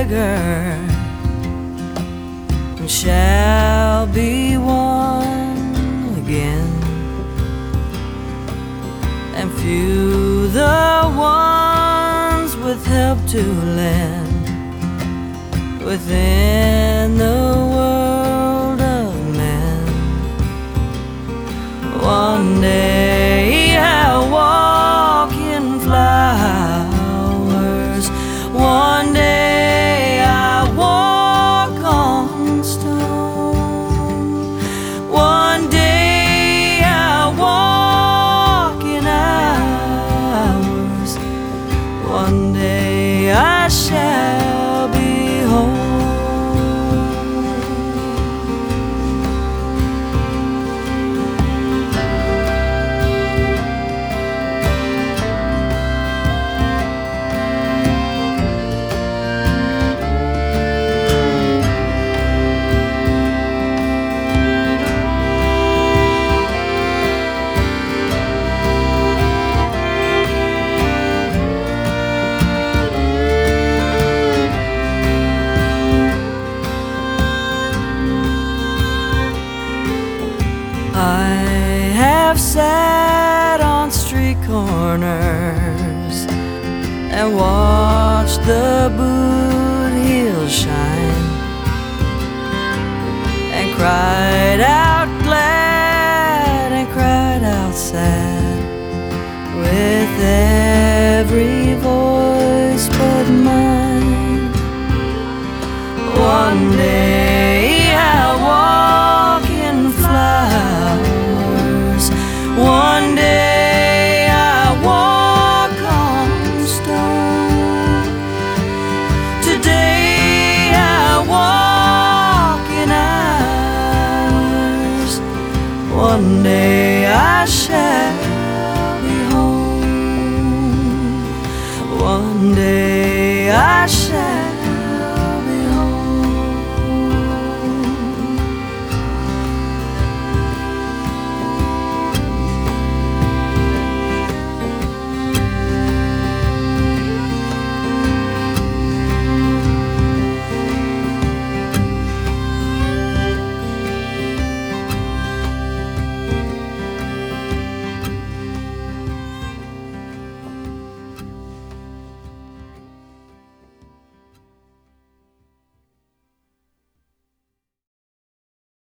beggar shall be one again, and few the ones with help to lend within the world of men. One day I'll walk in flowers, one day I'll walk on stone, one day I'll walk in hours, one day I shall be home. I have sat on street corners and watched the boot heels shine, and cried out glad and cried out sad, with every voice but mine. One day I'll walk in flowers, one day I walk on stone, today I walk in hours, one day I shall be home, one day I shall